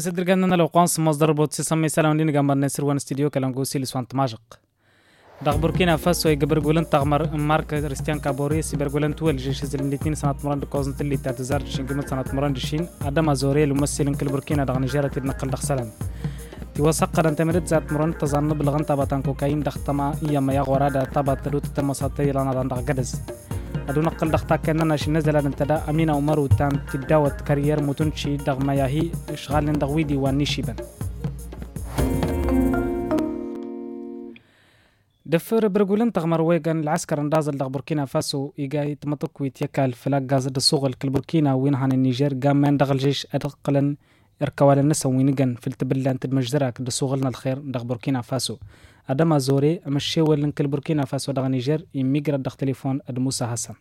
مسدر قالنا لو قانص مصدر بوتسي سمي سلام لين قمر نسر وان استديو كلامقوسي لسوانت ماجق دغ بوركينا فاسو يقبرقولن تغمر مارك ريستيان كابوريس يبرقولن تول جيش زل الاثنين سنة مران كوزنت اللي تعتزار شين سنة مران دشين عدم زوري الممثل كل بوركينا دغ نيجيريا تنقل دغ سلام توثق أن تمرد ذات مران تظن بلغن تباتان كوكايين دختما إيما يغورا دا تبات روت تمساتي لنا دغ قدس أدو نقل دغتا كأننا شي نزل انتدا أمين عمر وتان تداوت كارير متنشي دغ ما يهي شغال دغ ويدي وانيشيبن دفر برغولن تغمر ويغن العسكر اندازل دغ بوركينا فاسو إيجاي تمطك ويتيكال فلاق غاز دسوغل كل بوركينا وينهان النيجر قام من دغ الجيش أدقلن يركوال النسا وينغن في التبلان تدمجدراك دسوغلنا الخير دغ بوركينا فاسو أدما زوري أمشيوال لنكل بوركينا فاسو دغ نيجر يميقرا دغ تليفون أدموسى حسن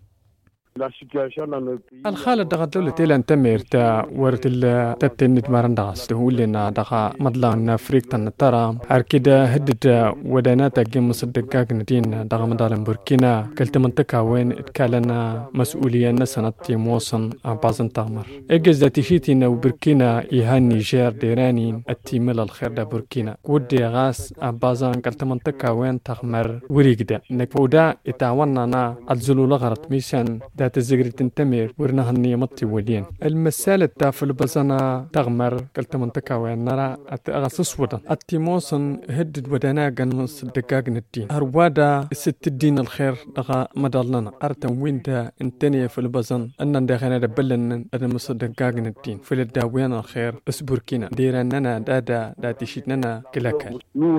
الخالد دغ دولة إلان تمير تا ورد التتنت مارندغاس هو لنا دغ مدلان فريق تنترى هركدا هدد وداناتا جيم مصدقاق ندين دغ مدالن بوركينا كلت منطقة وين اتكالنا مسؤولية نسنة موصن بازن تغمر اجز تشيتنا وبوركينا يهان نيجير ديرانين التيمل الخير دا بوركينا ودي غاس بازن كلت منطقة وين تغمر وريقدا نكفودا اتعوانا الزلو لغرط ميشان ذات الزجر تنتمر ورنها النيمطي ولين المسالة تافل بزنا تغمر كلت منطقة وين نرى أغسس ودا التيموسن هدد ودانا جنوس الدقاق الدين هروادا ست الدين الخير لغا مدالنا أرتم وين دا انتني في البزن أننا داخلنا دبلن أدمس الدقاق الدين في الداوين الخير اسبوركينا ديراننا دا تشيتنا كلاكال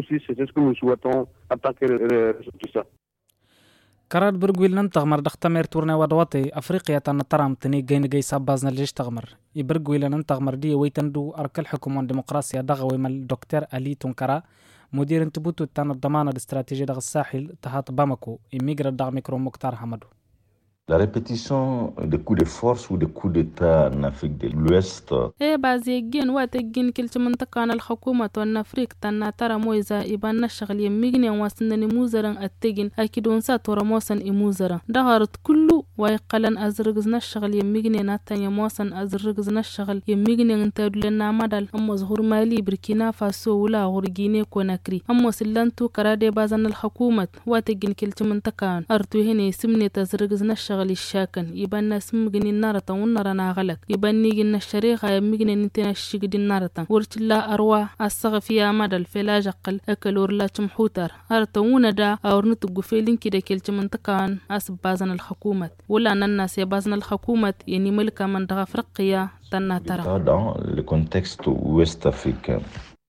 كراد برغويل ننتغمر دختمير تورنا ودواتي أفريقيا تنطرام تني جين جاي سابازنا الجيش تغمر يبرغويل ننتغمر دي ويتندو أركل حكومة ديمقراطية دغوي مال دكتور ألي تونكرا مدير انتبوتو تان الضمان الاستراتيجي دغ الساحل تحت باماكو يميغر دغ ميكرو مختار حمدو. La répétition des coups de force ou des coups d'État en Afrique de l'Ouest. بعضي جين واتجين كلت منطقة الحكومة والنفريق تنا ترى مويزا يبان الشغل يميجني واسنني موزرا التجين أكيد ونسا ترى موسن إموزرا دهارت كله ويقلن أزرقزنا الشغل يميجني ناتن يموسن أزرقزنا الشغل يميجني انتدلنا مدل أما ظهور مالي بركينا فاسو ولا غورجيني كوناكري أما سلانتو كرادي بازن الحكومة واتجين كلت منطقة أرتو هني سمني تزرقزنا الشغل الشاكن يبان ناس مجني النارة ونرنا غلق يبان نيجي الشريخة يمجني نتنا الشجد النارة ورت لا أرواح الصغفية مدى الفلاج قل أكل ورلا تمحوتر أرتونا دا أو نتوقف فيلين كده كلت منطقة أسب بازن الحكومة ولا أن الناس يبازن الحكومة يعني ملكة من دغ أفريقيا تنا ترى. Dans le contexte ouest africain.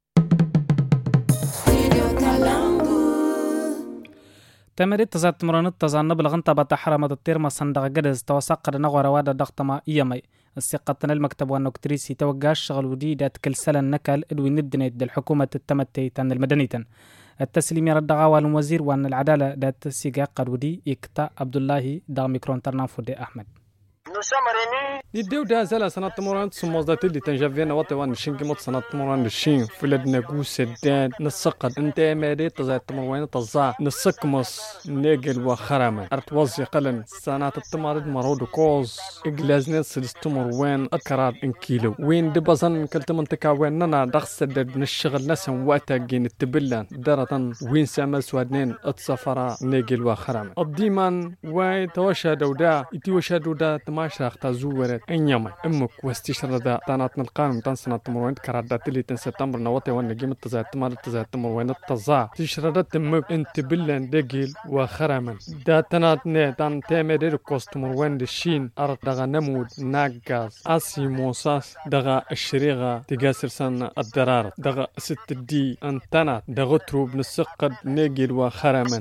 تمرد تزات مرانت تزان بلغن تبات حرمة التيرما صندق جدز توسق نغور وادا دختما إيماي الثقتنا المكتب والنكتريسي توقع الشغل وديدات كل سنة نكال ادوي ندنيت الحكومة التمتي تن المدنيتن التسليم يرد غوال الوزير وان العدالة دات سيقا قدودي إكتا عبد الله دا ميكرون ترنافو دي أحمد يديو دا زلا سنة تمران سموزات اللي تنجفينا وطوان الشين مط سنة تمران الشين فلدنا قوس الدان نسقد انت مادي تزاي تمروين تزا نسقمص نيجل وخرامة ارتوزي قلن سنة التمارد مرود كوز اقلازنا سلس تمروين اكرار ان كيلو وين دبازن كلت منطقة وين نانا دخسدد من الشغل ناسا واتا جين التبلان دارة وين سامل سوادنين اتصفرا نيجل وخرامة الديمان واي توشادو دا يتوشادو دا تماشاق تزورت إنيما أمك واستشرد تاناتنا القانون تنسنا تمروين كرادات اللي تنسيتمر نواتي وانا جيم التزايد تمروين التزا تشردت أمك انت بلان دقيل وخرما دا تناتنا تان تامدير كوست تمروين دشين أرد دغا نمود ناقاز أسي موساس دغا الشريغة تقاسر سن الدرارة دغا ست دي انتنات دغا تروب نسقد نقيل وخرما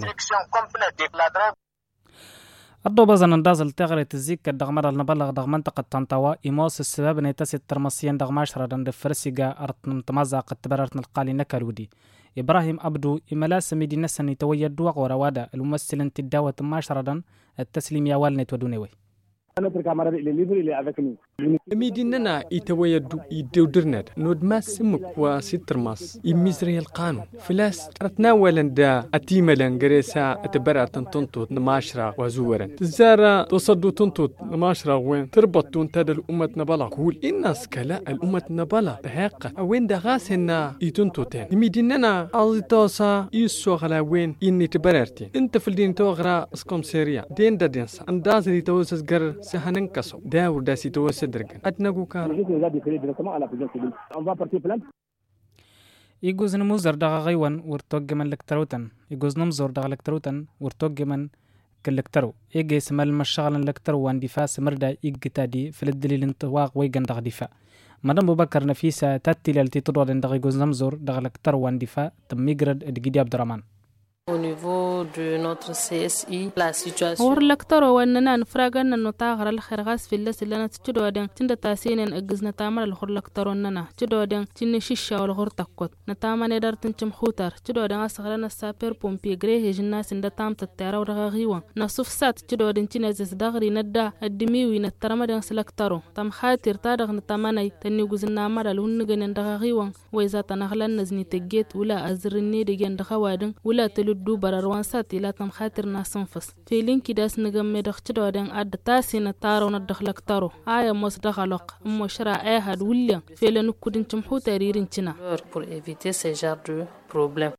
الدو بازن اندازل تغري تزيك الدغمر النبلغ دغ منطقة طنطاوة إيموس السبب نيتاسي الترمسيين دغ ماشرة دند فرسيقا أرتن تمازق التبررتن القالي نكالودي إبراهيم أبدو إملاس ميدي نسن يتويد دوغ وروادا الممثل انتداوة ماشرة دن التسليم يوالنت ودونيوي. ميديننا يتويدو يدودرنا نود ما سمك وسترماس يمزري القانون فلاس رتناولا دا أتيملا قريسا أتبرع تنطوط نماشرة وزورا تزارة تصدو تنطوط نماشرة وين تربطون تاد الأمة نبلا قول الناس كلا الأمة نبلا بحقة وين دا غاسنا يتنطوطين ميديننا أزيتوسا يسوغلا وين إني تبررتين انت في الدين توغرا اسكم سيريا دين دا دينسا انداز دي توسس غر سهنن كسو داور داسي توسس درغن ادنغو كار يجوز نموزر دغا غيوان ورتوج من لكتروتن يجوز نمزور دغا لكتروتن ورتوج من كلكترو يجي سمال مشغل لكترو وان دفاع سمردا يجتادي في الدليل انطواق ويجن دغ دفاع مدام بكر نفيسة تاتي لالتي تدور دغا يجوز نمزور دغا لكترو وان دفاع تم يجرد ادجيدي عبد الرحمن. Au niveau de notre CSI, la situation. ورلكترو واننا نفراغنا نطاغر الخرغاس في اللس اللي نتجدو دين تند تاسينين اجزنا تامر الخرلكترو ننا تجدو دين تني شيشة والغور تقوت نتاما ندار تنشم خوتر تجدو دين اسغلنا السابير بومبي غريه جناس اند تام تتيرا ورغاغيوان نصف سات تجدو دين تنزيز داغري ندا الدميوي نترما دين سلكترو تام خاتر تادغ نتاماني تني غزنا مر الونغن اندغاغيوان ويزا تنغلن نزني تجيت ولا ازرني ديجن دغوادن ولا دو براروان ساتي لا تم خاطر ناسنفس في لينكي داس نغم مدخچدو دين اد تاسين تارو ندخلك تارو ايا مس دخلق مو شرا اي هاد وليان في لنكودن تمحو تاريرنچنا pour éviter ce genre de problème.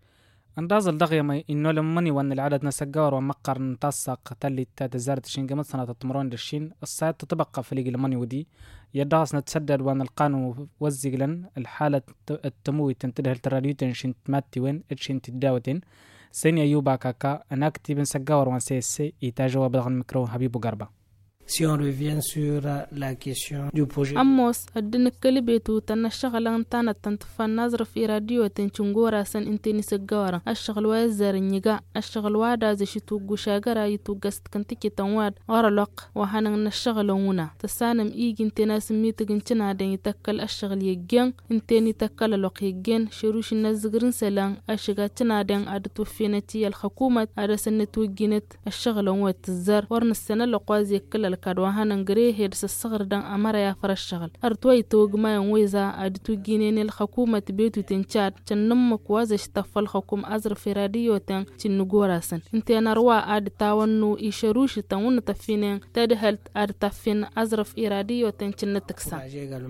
انداز الدغيمي انه لمني وان العدد نسجار ومقر نتسق تلي تزارت شينجمت سنة التمرون دشين الساعات تتبقى في ليج المني ودي يداس نتسدد وان القانون وزيغلن الحالة التموي تنتده التراديو تنشين تماتي وين اتشين تداوتين سينيا يوبا كاكا اناكتي بن سجار وان سيسي يتاجوا بلغن ميكرو حبيبو غربا. Si on revient sur la question du projet. أموس الدين كلبيتو تنشغل أنتنا تنتفن نظر في راديو تنشنغورا سن انتني سجارة الشغل وزر النجا الشغل وادا زشتو جشاجرا يتو جست كنتكي تنواد غرلق وهن نشغل ونا تسانم إيج انتنا سميت جنتنا دين يتكل الشغل يجين انتني تكل لق يجين شروش النزجرن سلام الشغاتنا دين عدتو فينتي الحكومة أرسنتو جنت الشغل وات الزر ورن السنة لقوازي كل كادوهانا نغري هيدس الصغر دان أمارا يافر الشغل أرتوي توق ما ينويزا أدتو جينين الحكومة بيوتو تنشاد تنمك وازش تفل الحكوم أزر في راديو تن تنغوراسن انتي نروا أد تاونو إشاروش تاون تفينين تدهلت أد تفين أزر في راديو تن تنتكسا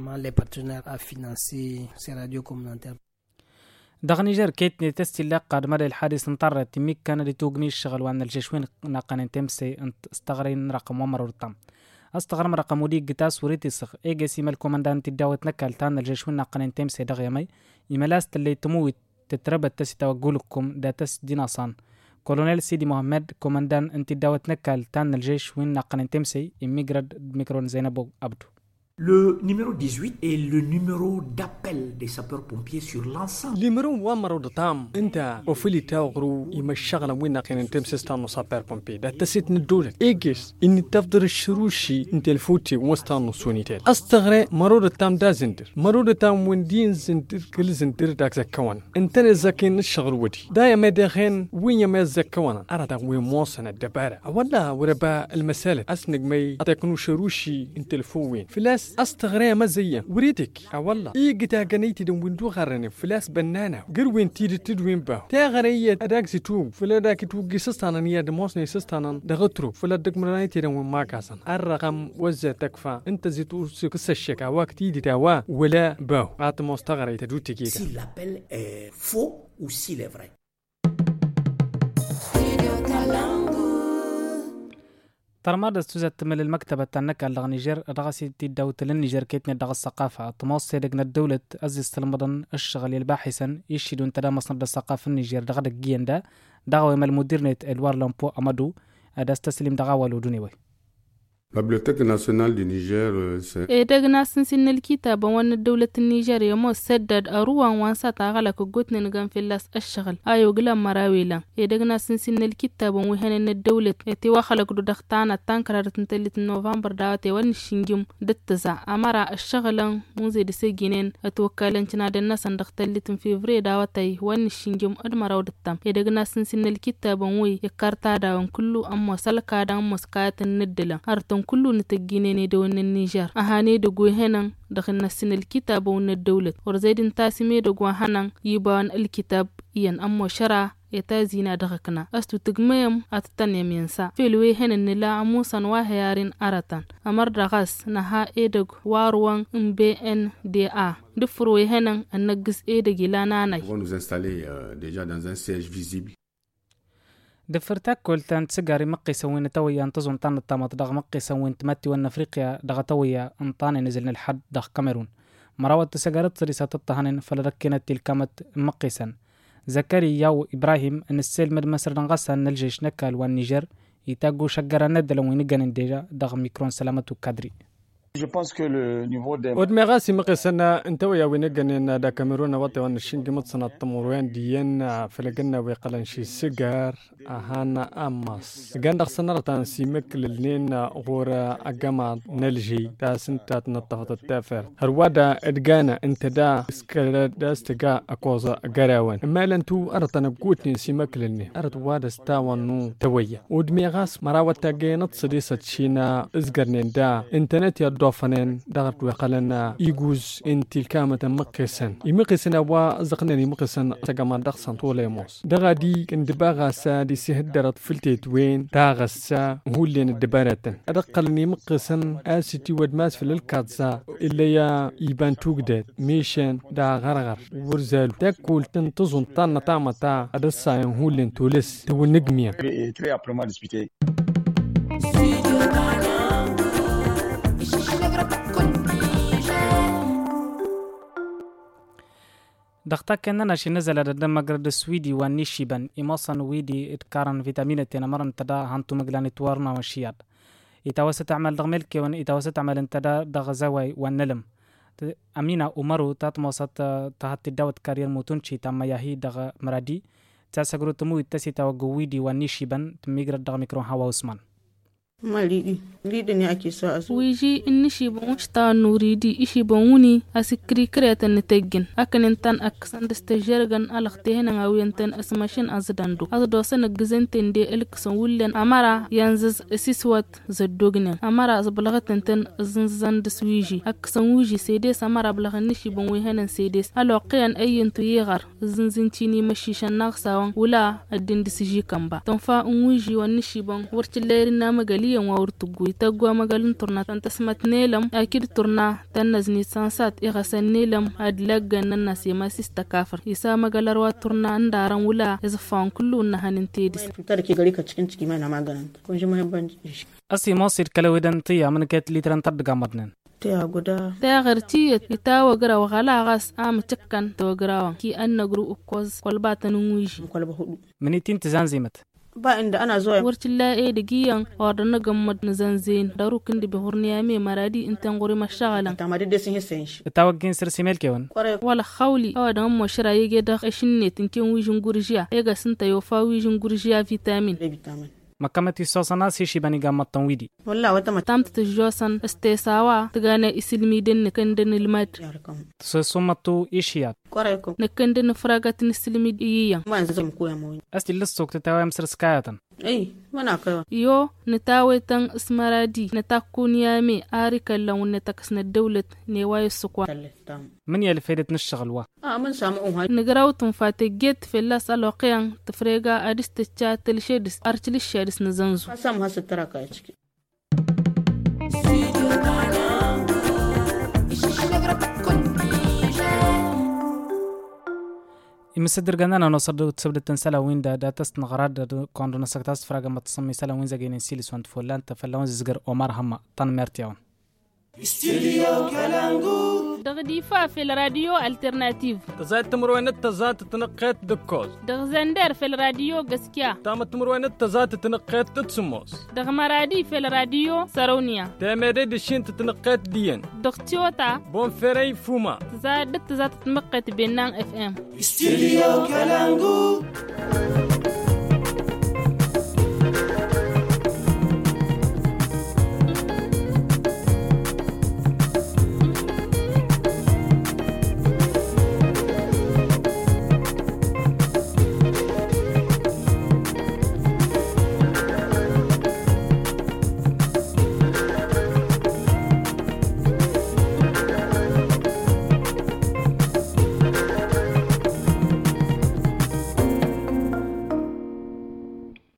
دغنيجر كيتني تستيلاق قد مدى الحادث انطرت تميك كان لتوغني الشغل وان الجشوين ناقن تمسي انت استغرين رقم ومر ورطم استغرم رقم ودي قتاس وريتي سخ ايجي سيما الكوماندان تداوت نكال تان الجشوين ناقن تمسي دغيمي يملاست اللي تموت تتربت تسي توقولكم دا تس ديناصان كولونيل سيدي محمد كوماندان انت داوت نكال تان الجشوين ناقن تمسي اميجراد ميكرون زينبو عبدو. Le numéro 18 est le numéro d'appel des sapeurs-pompiers sur l'ensemble. لمرو ومرو دتام انت وفيلي تاغرو يمشغل وين قين تمسستان سابير بومبي دا تسيت ندول ايجيس اني تفضل الشروشي انت الفوتي وستان سونيتيل استغري مرو دتام دا زندر مرو دتام وين دين زندر كل زندر داك زكوان انت زكين الشغل ودي دا يا داخين وين يا زكوان اردا وين موصن الدباره ولا وربا المساله اسنق مي اتكنو شروشي انت الفوين فلاس استغري مزيا وريتك والله يجتا غنيتي دون ويندو غرني فلاس بنانا غير وين تيد تدوين با تا غريه اداك سيتو فلا داك تو غيسستان نيا دموسني سستان دغترو فلا دك مرانيتي دون ما كاسن الرقم وزه تكفى انت زيتو سكسشك وقتي دي توا ولا با ات مستغري تدو تيجي Si l'appel est faux ou s'il est vrai. ترماد استوزت من المكتبة تنك على نيجر رغسي تدوت للنيجر كيتني دغ الثقافة تموصي دقنا الدولة أزيز المدن الشغل الباحثا يشيدون تدامس نبدا الثقافة النيجر دغ دقيان دا دغوي مال مديرنة إدوار لامبو أمادو أدا استسلم دغاوالو دونيوي. La Bibliothèque nationale du Niger, c'est... دغنا سنسن الكتاب وان الدولة النيجيرية مو سدد أروان وانسا تاغلق قوتنا نغان في اللاس الشغل آيو غلام مراويلا دغنا سنسن الكتاب وهن الدولة يتوا خلق دو دختانا تانكرار تنتلت نوفمبر داوتي وان الشنجم دتزا أمارا الشغل موزي دي سيجينين اتوكالن تناد الناس اندختلت في فري داوتي وان الشنجم ادمراو دتام دغنا سنسن الكتاب وي يكارتا داون كلو أمو سلكا داون مسكاية الندلة أرتم watan kullu nitagine ne da wannan Niger a hane da gohenan da khinna sinal kitab wannan dawlat warzaidin tasime da gohanan yiban alkitab iyan ammo shara eta zina daga kana astu tigmayam attan yaminsa filwe henen nila amusan wa hayarin aratan amar dagas na ha edeg warwan MBNDA dufurwe henen annagis edeg ilananai On va nous installer déjà dans un siège visible. دفرتك كولتان تسجاري مقي سوين تويا انتظن طان الطامط دغ مقي سوين تمتي وان افريقيا دغ تويا انطاني نزلنا الحد دغ كاميرون مراوت تسجارت صريسات الطهنين فلركنت الكامت مقيسا زكري ياو إبراهيم أن السيل مد مصر نغسا نلجيش نكال والنيجر يتاقو شجرة ندلو وينجان ديجا دغ ميكرون سلامتو كادري. ودمغاسي مقيسنا انت ويا وينجان دا كاميرون وطي وان الشنجي متصنا التمروين ديان فلقنا ويقلن شي سيجار أهانا أماس قان دغ سنرتان سيمك للنين غورا أقاما نلجي دا سنتات نطفت التافر هروادا ادقانا انت دا اسكالا دا استقا أكوزا قراوان اما لانتو أرتان بقوتني سيمك للني أرت وادا ستاوانو تويا ودمغاس مراوتا جينات صديسة شينا ازقرنين دا انترنت يا فنان دغت وقالنا يجوز انت الكامة مقسن يمقسن وزقنني مقسن تجمع دقسن طول موس دغدي كندباغا سادي سهدرت فلتيت وين داغسا هو اللي ندبارتن ادقلني مقسن اسيتي ودماس في الكاتزا اللي يا يبان توجدت ميشن دا غرغر ورزال تاكل تنتظن طن طعمتا ادسا هو اللي نتولس تو نجميا دختك كأننا شي نزل الدم قرد السويدي والنيشيبان إماصن ويدي إتكارن فيتامينة مرن تدا هانتو مقلاني توارنا والشياد إتاوست عمل دغملك وان إتاوست عمل انتدا دغ زواي والنلم أمينة أمرو تاتموسط تهت الدوت كارير موتونشي تاما ياهي دغ مرادي تاسقرو تمو التسي توقويدي والنيشيبان تميقرد دغ ميكرون هوا عثمان Liɗi ne ake so a so. Wiji in nishi ban wuce ta nuridi ishi ban wuni a sikiri kreatan ni teggin. Akanin tan aksan da stajergan alakte henan awiyantan asmashin azdandu. Azdo sana gizenten de elksan wullen amara yanzaz siswat zaddognen. Amara azbalagatan tan zanzan da swiji. Aksan wiji sedes amara balagan nishi ban wi henan sedes. Alo qiyan ayyin tu yigar zanzinchini mashishan naqsawan wula addin disiji kamba. Tanfa wiji wan nishi ban wartilerin na magali yan wawur tugu itagwa magalin turna tan tasmat nelam akid turna tan nazni sansat igasan nelam adlaga nan nasima sista kafir isa magalarwa turna ndaran wula izfan kullu na hanin tedis cuta da ke gari ka cikin ciki mai na maganin kun ji muhimmanci أصي مصير كلويدن تيا من كات ليترن ترد قمرنن تيا غدا تيا غرتي تا وغرا وغلا غاس ام تشكن تو غراوا كي ان غرو اكوز قلباتن ويجي قلب هدو منيتين تزانزيمت ba inda ana zuwa wartilla da giyan ordana gammad na zanzin daru kindi be horniya me maradi intan gori mashagalan tamade de sin hisen shi tawagin sirsimel kewan wala khawli awadan mo shira yege da shinne tinkin wijin gurjiya ega sinta yo fa wijin gurjiya vitamin مكمتي سوسنا سيشي بني قامت تنويدي والله وتم تامت تجوسن استيساوا تغانا اسلمي دن نكندن المات سومتو إيشيات قريكم نكندن فراغات نسلمي دييا ما نزم كويا موي أستي لسوك تتاوي مسر سكايتن اي وانا كيوا يو نتاوي تن اسمرادي نتاكون يامي آريكا لو نتاكسنا الدولة نيواي السكوا من يلي فايدة نشتغل وا من سامعون هاي نقراو تنفاتي جيت في اللاس الواقيان تفريقا أدست تلشيدس أرتلشيدس نزنزو سام هاس التراكا يشكي يمسدر جنانا نصدر تسبب تنسلا وين دا تست نغراد كون نسكتاس فراغ ما تصمي سلا وين زجين سيلس وانت فلان تفلون زجر عمر هم طن مرتيون استوديو كلامغو دغدي في الراديو الترناتيف تزات تمروين تزات تنقيت دكوز دغزندر في الراديو غسكيا تام تمروين تزات تنقيت تتسموس دغمرادي في الراديو سارونيا تامري دشين تنقيت دين دغتيوتا بون فيري فوما تزات تنقيت بينان اف ام استوديو كلامغو